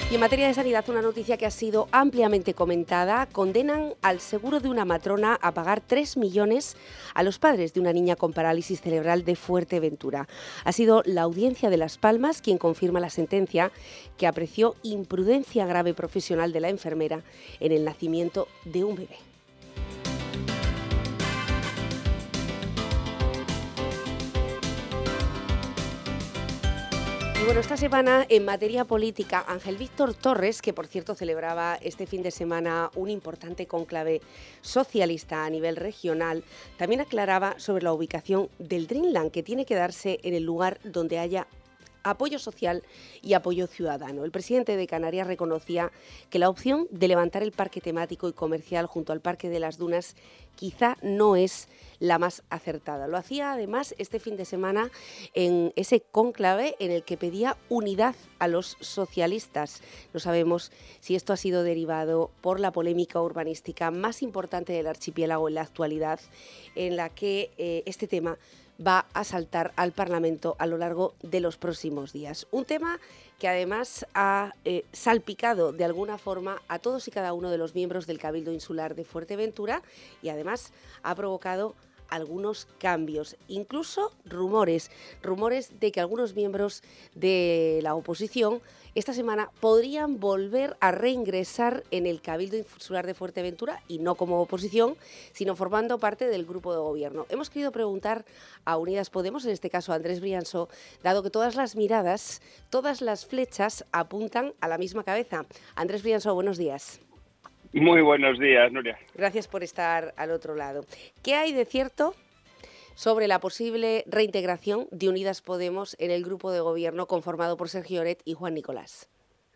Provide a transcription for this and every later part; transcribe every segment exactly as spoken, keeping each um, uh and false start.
Y en materia de sanidad, una noticia que ha sido ampliamente comentada. Condenan al seguro de una matrona a pagar tres millones a los padres de una niña con parálisis cerebral de Fuerteventura. Ha sido la Audiencia de Las Palmas quien confirma la sentencia, que apreció imprudencia grave profesional de la enfermera en el nacimiento de un bebé. Y bueno, esta semana en materia política, Ángel Víctor Torres, que por cierto celebraba este fin de semana un importante cónclave socialista a nivel regional, también aclaraba sobre la ubicación del Dreamland, que tiene que darse en el lugar donde haya apoyo social y apoyo ciudadano. El presidente de Canarias reconocía que la opción de levantar el parque temático y comercial junto al Parque de las Dunas quizá no es la más acertada. Lo hacía además este fin de semana en ese cónclave en el que pedía unidad a los socialistas. No sabemos si esto ha sido derivado por la polémica urbanística más importante del archipiélago en la actualidad, en la que eh, este tema va a saltar al Parlamento a lo largo de los próximos días. Un tema que además ha eh, salpicado de alguna forma a todos y cada uno de los miembros del Cabildo Insular de Fuerteventura y además ha provocado algunos cambios, incluso rumores, rumores de que algunos miembros de la oposición esta semana podrían volver a reingresar en el Cabildo Insular de Fuerteventura y no como oposición, sino formando parte del grupo de gobierno. Hemos querido preguntar a Unidas Podemos, en este caso a Andrés Briansó, dado que todas las miradas, todas las flechas apuntan a la misma cabeza. Andrés Briansó, buenos días. Muy buenos días, Nuria. Gracias por estar al otro lado. ¿Qué hay de cierto sobre la posible reintegración de Unidas Podemos en el grupo de gobierno conformado por Sergio Oret y Juan Nicolás?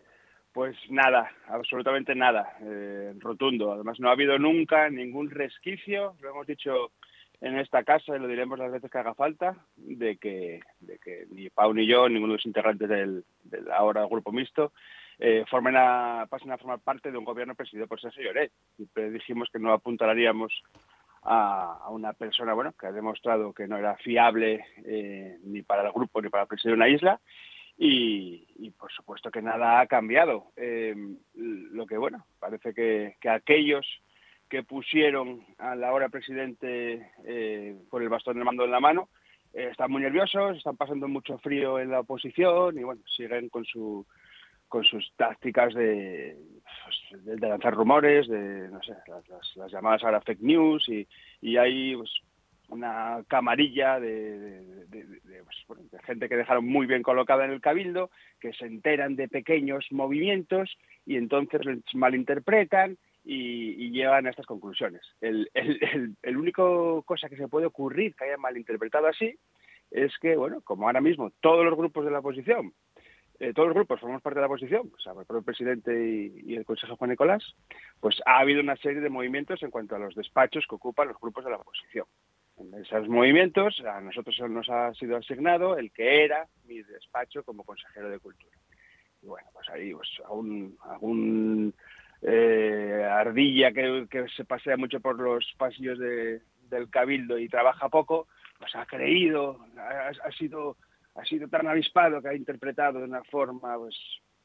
Pues nada, absolutamente nada, eh, rotundo. Además, no ha habido nunca ningún resquicio, lo hemos dicho en esta casa y lo diremos las veces que haga falta, de que, de que ni Pau ni yo, ninguno de los integrantes del, del ahora grupo mixto, Eh, formen a, pasen a formar parte de un gobierno presidido por Sergio Oret. Siempre dijimos que no apuntalaríamos a, a una persona bueno que ha demostrado que no era fiable eh, ni para el grupo ni para presidir una isla y, y por supuesto que nada ha cambiado. Eh, lo que bueno, parece que, que aquellos que pusieron al ahora presidente eh, con el bastón de mando en la mano eh, están muy nerviosos, están pasando mucho frío en la oposición y bueno, siguen con su con sus tácticas de, pues, de, de lanzar rumores, de no sé, las, las, las llamadas ahora fake news y, y hay pues, una camarilla de, de, de, de, pues, bueno, de gente que dejaron muy bien colocada en el Cabildo, que se enteran de pequeños movimientos y entonces les malinterpretan y, y llegan a estas conclusiones. El, el, el, el único cosa que se puede ocurrir que haya malinterpretado así es que, bueno, como ahora mismo todos los grupos de la oposición Eh, todos los grupos formamos parte de la oposición, o sea, el propio presidente y, y el consejero Juan Nicolás, pues ha habido una serie de movimientos en cuanto a los despachos que ocupan los grupos de la oposición. En esos movimientos a nosotros nos ha sido asignado el que era mi despacho como consejero de Cultura. Y bueno, pues ahí pues algún, algún eh, ardilla que, que se pasea mucho por los pasillos de, del Cabildo y trabaja poco, pues ha creído, ha, ha sido... ha sido tan avispado que ha interpretado de una forma pues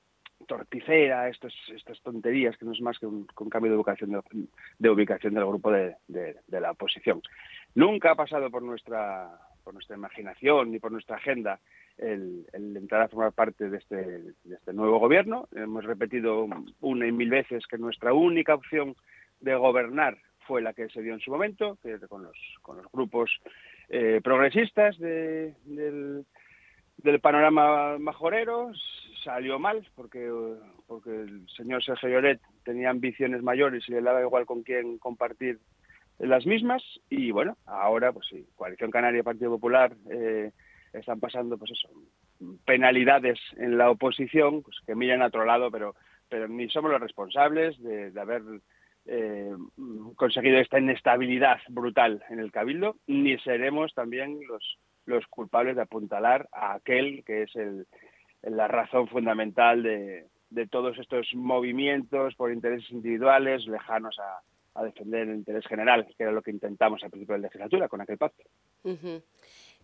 torticera estos, estas tonterías que no es más que un, que un cambio de ubicación de, de ubicación del grupo de, de, de la oposición. Nunca ha pasado por nuestra por nuestra imaginación ni por nuestra agenda el, el entrar a formar parte de este, de este nuevo gobierno. Hemos repetido una y mil veces que nuestra única opción de gobernar fue la que se dio en su momento, que con los con los grupos eh, progresistas de, del del panorama majorero. Salió mal porque porque el señor Sergio Lloret tenía ambiciones mayores y le daba igual con quién compartir las mismas y bueno, ahora pues sí, Coalición Canaria y Partido Popular eh, están pasando pues eso, penalidades en la oposición pues que miran a otro lado, pero pero ni somos los responsables de, de haber eh, conseguido esta inestabilidad brutal en el Cabildo, ni seremos también los los culpables de apuntalar a aquel que es el, la razón fundamental de, de todos estos movimientos por intereses individuales lejanos a, a defender el interés general, que era lo que intentamos al principio de la legislatura con aquel pacto. Uh-huh.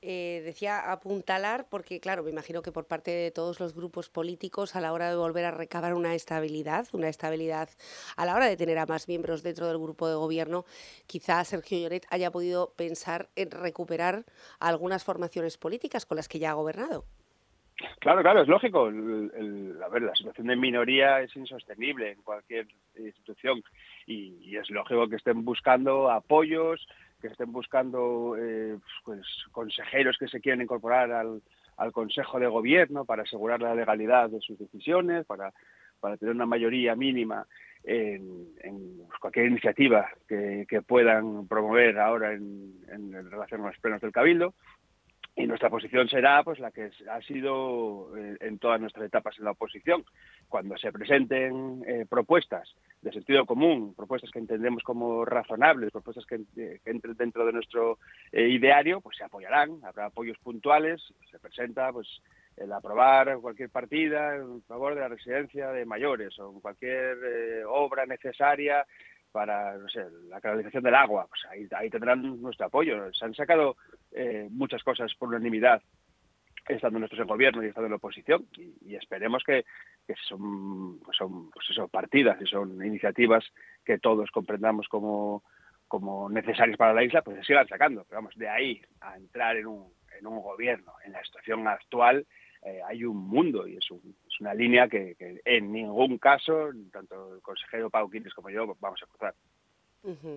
Eh, decía apuntalar porque, claro, me imagino que por parte de todos los grupos políticos a la hora de volver a recabar una estabilidad, una estabilidad a la hora de tener a más miembros dentro del grupo de gobierno, quizá Sergio Lloret haya podido pensar en recuperar algunas formaciones políticas con las que ya ha gobernado. Claro, claro, es lógico. El, el, a ver, la situación de minoría es insostenible en cualquier institución y, y es lógico que estén buscando apoyos, que estén buscando eh, pues, consejeros que se quieran incorporar al, al Consejo de Gobierno para asegurar la legalidad de sus decisiones, para, para tener una mayoría mínima en, en cualquier iniciativa que, que puedan promover ahora en, en relación con los plenos del Cabildo. Y nuestra posición será pues la que ha sido eh, en todas nuestras etapas en la oposición. Cuando se presenten eh, propuestas de sentido común, propuestas que entendemos como razonables, propuestas que, eh, que entren dentro de nuestro eh, ideario, pues se apoyarán. Habrá apoyos puntuales, se presenta pues el aprobar cualquier partida en favor de la residencia de mayores o cualquier eh, obra necesaria para, no sé, la canalización del agua, pues ahí, ahí tendrán nuestro apoyo. Se han sacado eh, muchas cosas por unanimidad estando nosotros en gobierno y estando en la oposición y, y esperemos que, que son, son pues eso, partidas y son iniciativas que todos comprendamos como, como necesarias para la isla, pues se sigan sacando. Pero vamos, de ahí a entrar en un, en un gobierno, en la situación actual, eh, hay un mundo y es, un, es una línea que, que en ningún caso, tanto el consejero Pau Quintes como yo, vamos a cruzar. Uh-huh.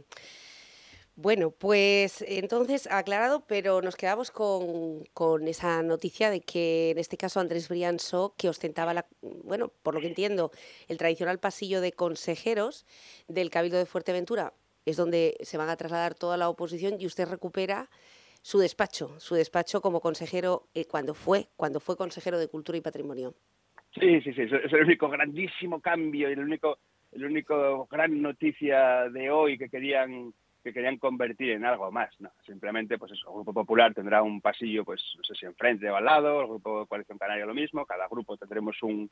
Bueno, pues entonces aclarado, pero nos quedamos con, con esa noticia de que en este caso Andrés Briansó, que ostentaba, la, bueno, por lo que entiendo, el tradicional pasillo de consejeros del Cabildo de Fuerteventura, es donde se van a trasladar toda la oposición y usted recupera su despacho, su despacho como consejero eh, cuando fue, cuando fue consejero de Cultura y Patrimonio. Sí, sí, sí, es el único grandísimo cambio y el único, el único gran noticia de hoy que querían que querían convertir en algo más, no, simplemente pues eso, el Grupo Popular tendrá un pasillo, pues no sé si enfrente o al lado, el Grupo de Coalición Canaria lo mismo, cada grupo tendremos un,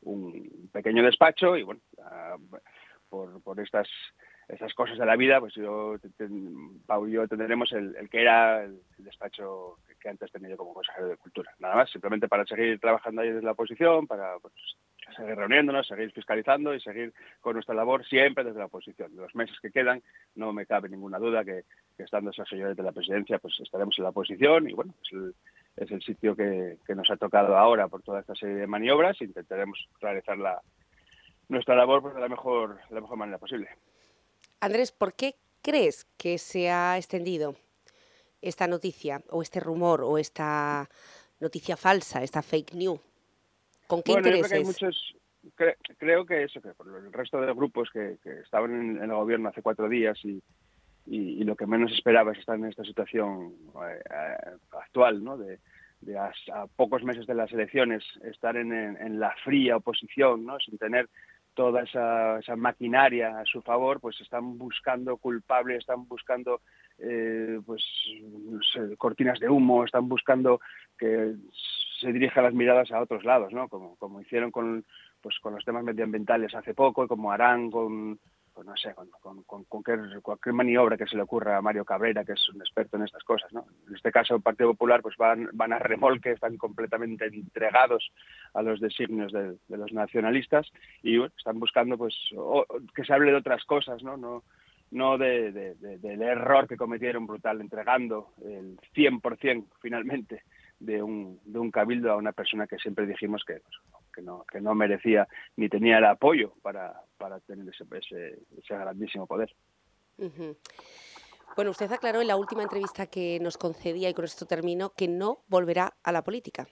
un pequeño despacho y bueno, uh, por, por estas estas cosas de la vida, pues yo, Pau y yo tendremos el, el que era el despacho que, que antes tenía yo como consejero de Cultura. Nada más, simplemente para seguir trabajando ahí desde la oposición, para pues, seguir reuniéndonos, seguir fiscalizando y seguir con nuestra labor siempre desde la oposición. De los meses que quedan, no me cabe ninguna duda que, que estando Sergio Lloret de la presidencia, pues estaremos en la oposición y bueno, es el, es el sitio que, que nos ha tocado ahora por toda esta serie de maniobras e intentaremos realizar la, nuestra labor pues, de la mejor, de la mejor manera posible. Andrés, ¿por qué crees que se ha extendido esta noticia o este rumor o esta noticia falsa, esta fake news? ¿Con qué bueno, intereses? Yo creo que hay muchos, cre, creo que eso, que por el resto de grupos que, que estaban en, en el gobierno hace cuatro días y, y, y lo que menos esperaba es estar en esta situación eh, actual, ¿no? De, de a, a pocos meses de las elecciones estar en, en, en la fría oposición, ¿no? Sin tener toda esa, esa maquinaria a su favor, pues están buscando culpables, están buscando eh, pues no sé, cortinas de humo, están buscando que se dirijan las miradas a otros lados, ¿no? Como, como hicieron con, pues, con los temas medioambientales hace poco, y como harán con, pues no sé, con, con, con cualquier, cualquier maniobra que se le ocurra a Mario Cabrera, que es un experto en estas cosas, ¿no? En este caso, el Partido Popular pues van, van a remolque, están completamente entregados a los designios de, de los nacionalistas y bueno, están buscando pues o, que se hable de otras cosas, ¿no? No, no de, de, de, del error que cometieron brutal entregando el cien por ciento finalmente de un, de un cabildo a una persona que siempre dijimos que, que, no, que no merecía ni tenía el apoyo para, para tener ese, ese, ese grandísimo poder. Uh-huh. Bueno, usted aclaró en la última entrevista que nos concedía, y con esto termino, que no volverá a la política.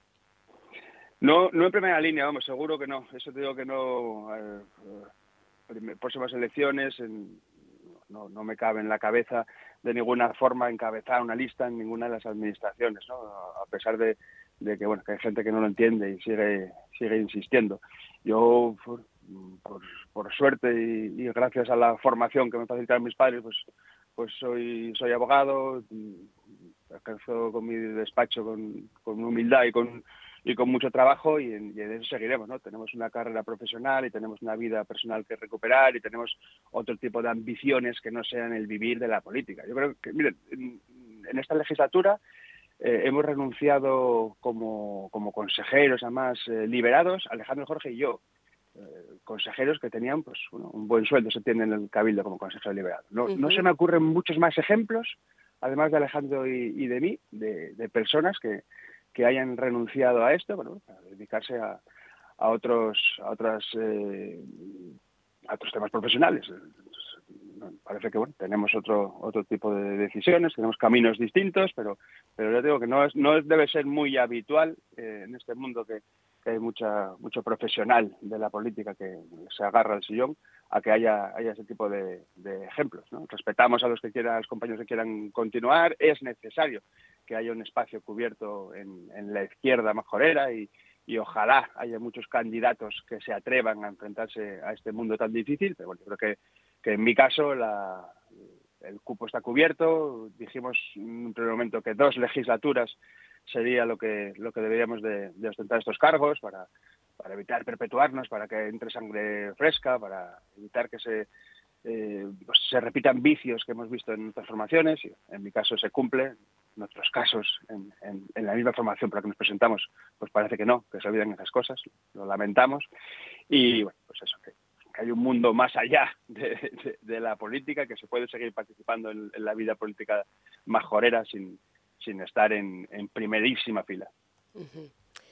No, no en primera línea, vamos, seguro que no. Eso te digo que no. Eh, eh, próximas elecciones, en, no, no me cabe en la cabeza de ninguna forma encabezar una lista en ninguna de las administraciones, ¿no? A pesar de, de que bueno que hay gente que no lo entiende y sigue sigue insistiendo. Yo, por, por, por suerte y, y gracias a la formación que me facilitaron mis padres, pues pues soy soy abogado, alcanzo con mi despacho con, con humildad y con y con mucho trabajo y en, y en eso seguiremos, ¿no? Tenemos una carrera profesional y tenemos una vida personal que recuperar y tenemos otro tipo de ambiciones que no sean el vivir de la política. Yo creo que, miren, en, en esta legislatura eh, hemos renunciado como, como consejeros, además eh, liberados, Alejandro, Jorge y yo, eh, consejeros que tenían pues bueno, un buen sueldo, se tiene en el Cabildo como consejero liberado. No, Uh-huh. no se me ocurren muchos más ejemplos, además de Alejandro y, y de mí, de, de personas que, que hayan renunciado a esto, bueno, para dedicarse a, a otros, a otras, eh, a otros temas profesionales. Parece que bueno, tenemos otro otro tipo de decisiones, tenemos caminos distintos, pero pero yo digo que no es no es, debe ser muy habitual eh, en este mundo que, que hay mucha mucho profesional de la política que se agarra al sillón a que haya haya ese tipo de, de ejemplos, ¿no? Respetamos a los que quieran, a los compañeros que quieran continuar. Es necesario que haya un espacio cubierto en, en la izquierda majorera y y ojalá haya muchos candidatos que se atrevan a enfrentarse a este mundo tan difícil, pero bueno, yo creo que, que en mi caso la, el cupo está cubierto. Dijimos en un primer momento que dos legislaturas sería lo que lo que deberíamos de, de ostentar estos cargos para, para evitar perpetuarnos, para que entre sangre fresca, para evitar que se eh, pues se repitan vicios que hemos visto en otras formaciones. Y en mi caso se cumple. En otros casos, en, en, en la misma formación por la que nos presentamos, pues parece que no, que se olvidan esas cosas, lo lamentamos. Y bueno, pues eso, que, que hay un mundo más allá de, de, de la política, que se puede seguir participando en, en la vida política majorera sin, sin estar en, en primerísima fila. Uh-huh.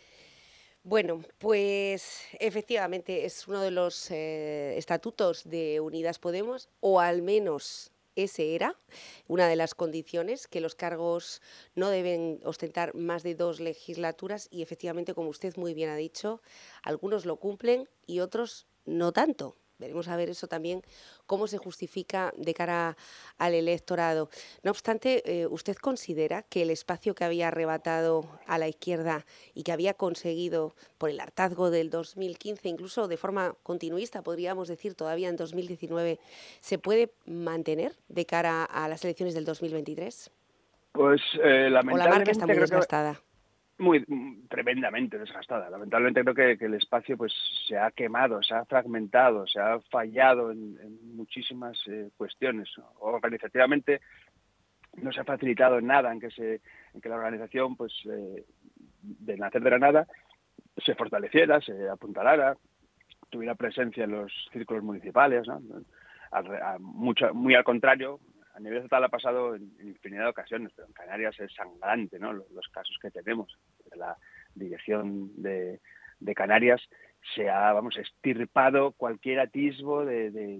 Bueno, pues efectivamente es uno de los eh, estatutos de Unidas Podemos, o al menos ese era una de las condiciones, que los cargos no deben ostentar más de dos legislaturas y efectivamente, como usted muy bien ha dicho, algunos lo cumplen y otros no tanto. Veremos a ver eso también, cómo se justifica de cara al electorado. No obstante, eh, ¿usted considera que el espacio que había arrebatado a la izquierda y que había conseguido por el hartazgo del dos mil quince, incluso de forma continuista, podríamos decir todavía en dos mil diecinueve, se puede mantener de cara a las elecciones del dos mil veintitrés? Pues eh, lamentablemente ¿O la marca está muy creo desgastada? Que... Muy tremendamente desgastada. Lamentablemente creo que, que el espacio pues se ha quemado, se ha fragmentado, se ha fallado en, en muchísimas eh, cuestiones. Organizativamente no se ha facilitado nada en que se en que la organización pues eh, de nacer de la nada se fortaleciera, se apuntalara, tuviera presencia en los círculos municipales, ¿no? A, a mucho, muy al contrario. A nivel estatal ha pasado en, en infinidad de ocasiones, pero en Canarias es sangrante, ¿no? Los, los casos que tenemos. La dirección de, de Canarias se ha, vamos, estirpado cualquier atisbo de, de,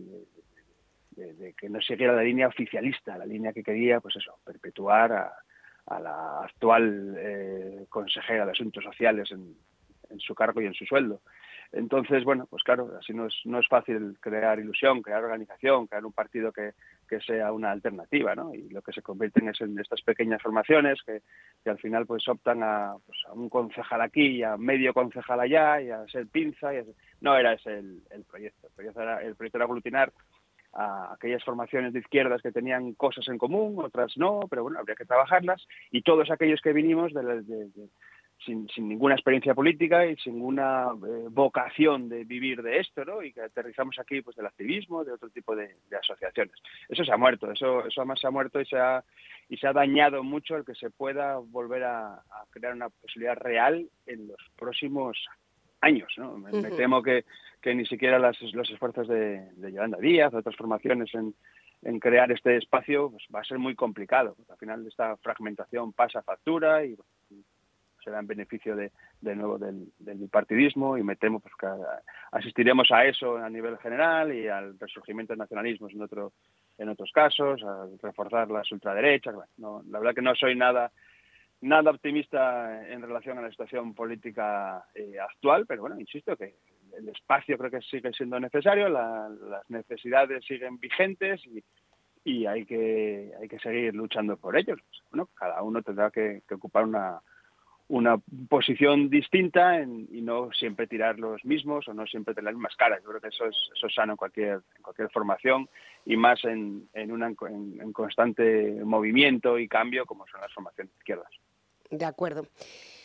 de, de que no siguiera la línea oficialista, la línea que quería, pues eso, perpetuar a, a la actual eh, consejera de Asuntos Sociales en, en su cargo y en su sueldo. Entonces, bueno, pues claro, así no es, no es fácil crear ilusión, crear organización, crear un partido que, que sea una alternativa, ¿no? Y lo que se convierten es en estas pequeñas formaciones que, que al final pues optan a, pues, a un concejal aquí y a medio concejal allá y a ser pinza. Y a ser... No era ese el, el proyecto. El proyecto era, el proyecto era aglutinar a aquellas formaciones de izquierdas que tenían cosas en común, otras no, pero bueno, habría que trabajarlas. Y todos aquellos que vinimos de, de, de Sin, sin ninguna experiencia política y sin ninguna eh, vocación de vivir de esto, ¿no? Y que aterrizamos aquí pues del activismo, de otro tipo de, de asociaciones. Eso se ha muerto, eso, eso además se ha muerto y se ha, y se ha dañado mucho el que se pueda volver a, a crear una posibilidad real en los próximos años, ¿no? Me, uh-huh. me temo que, que ni siquiera las, los esfuerzos de, de Yolanda Díaz, de otras formaciones en, en crear este espacio, pues va a ser muy complicado, porque al final esta fragmentación pasa factura y será en beneficio de, de nuevo del, del bipartidismo, y me temo pues, que asistiremos a eso a nivel general y al resurgimiento de nacionalismos en otro en otros casos, a reforzar las ultraderechas. Bueno, no, la verdad que no soy nada nada optimista en relación a la situación política eh, actual, pero bueno, insisto que el espacio creo que sigue siendo necesario, la, las necesidades siguen vigentes y, y hay que hay que seguir luchando por ellos. Bueno, cada uno tendrá que, que ocupar una una posición distinta en, y no siempre tirar los mismos o no siempre tener las mismas caras. Yo creo que eso es, eso es sano en cualquier, en cualquier formación y más en, en, una, en, en constante movimiento y cambio como son las formaciones de izquierdas. De acuerdo.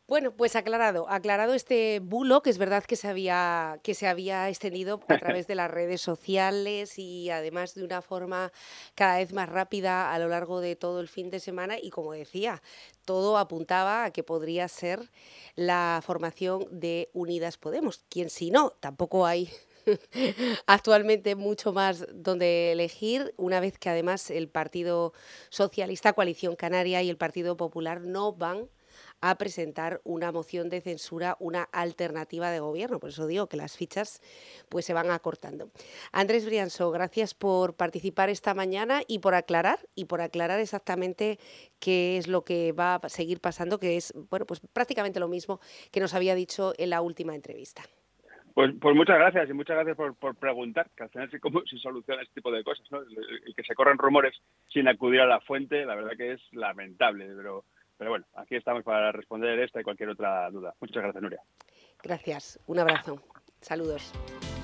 Bueno, pues aclarado, aclarado este bulo, que es verdad que se había, que se había extendido a través de las redes sociales y además de una forma cada vez más rápida a lo largo de todo el fin de semana y como decía, todo apuntaba a que podría ser la formación de Unidas Podemos. Quien si no, tampoco hay actualmente mucho más donde elegir, una vez que además el Partido Socialista, Coalición Canaria y el Partido Popular no van a presentar una moción de censura, una alternativa de gobierno. Por eso digo que las fichas pues se van acortando. Andrés Briansó, gracias por participar esta mañana y por aclarar y por aclarar exactamente qué es lo que va a seguir pasando, que es bueno pues prácticamente lo mismo que nos había dicho en la última entrevista. Pues, pues muchas gracias y muchas gracias por, por preguntar, que al final sí como se soluciona este tipo de cosas, ¿no? El, el que se corren rumores sin acudir a la fuente, la verdad que es lamentable, pero Pero bueno, aquí estamos para responder esta y cualquier otra duda. Muchas gracias, Nuria. Gracias, un abrazo. Saludos.